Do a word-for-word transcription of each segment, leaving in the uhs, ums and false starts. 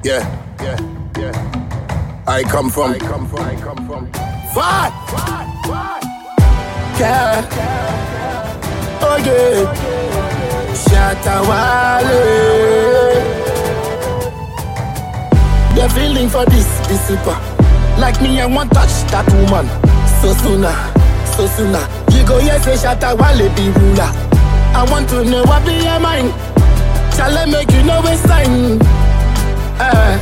Yeah, yeah, yeah. I come from, I come from, I come from. Far, far, far. Yeah. Oh yeah. Shatawale. The feeling for this dissipper. Like me, I want touch that woman. So sooner, so sooner. You go yes, say Shatawale be ruler. I want to know what be your mind. Shall I make you know it's time? Uh,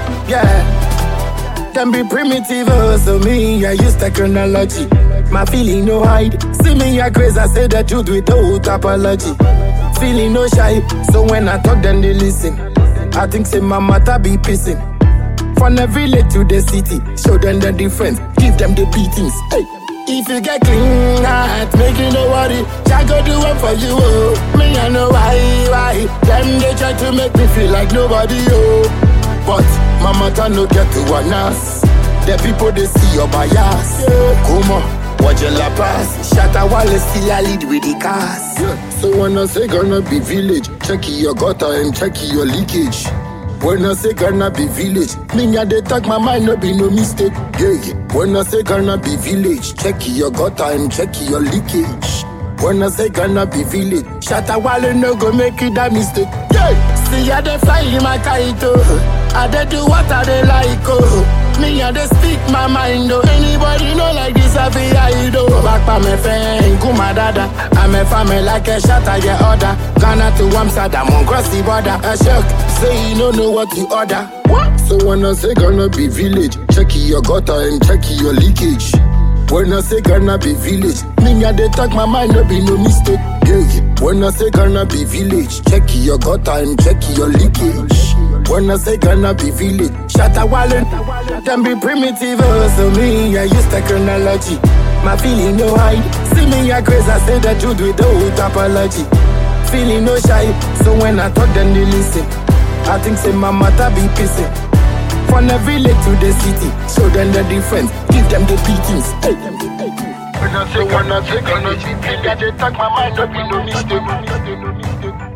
yeah. Them be primitive, oh, so me, I use technology. My feeling no hide. See me, I crazy, I say the truth without apology. Feeling no shy, so when I talk, then they listen. I think say my matter be pissing. From the village to the city, show them the difference, give them the beatings. Hey. If you get clean heart, make you no worry. I go do one for you, oh. Me I know why, why. Them they try to make me feel like nobody, oh. But my matter no get to one ass. The people they see your bias. Yeah. Come on, watch your la pass. Shatawale still a lead with the cars. Yeah. So when I say gonna be village, check your gutter and check your leakage. When I say gonna be village, me and they talk my mind, no be no mistake. Yeah, yeah. When I say gonna be village, check your gutter and check your leakage. When I say gonna be village, Shatawale no go make it that mistake. Yeah. See how they fly in my kite, oh. I they do what I they like, oh. Me and they speak my mind, oh. Anybody know like this, I be hide, oh. Back pa me friend, kuma dada. I'm a family like a shot I get order. Ghana to Amsterdam, on cross the border. A shock, say you don't know what you order. What? So when I say gonna be village, check your gutter and check your leakage. When I say gonna be village, me and they talk my mind, no be no mistake. Yeah, yeah. When I say gonna be village, check your gutter and check your leakage. When I say gonna be village, Shatawale, them be primitive, oh, so me, I use technology. My feeling no hide, see me, I crazy, I say the truth without apology. Feeling no shy, so when I talk, then they listen. I think say my matter be pissing. From the village to the city, show them the difference, give them the beatings. Hey. When I say, when I say, gonna be village, they talk my mind, no be no mistake.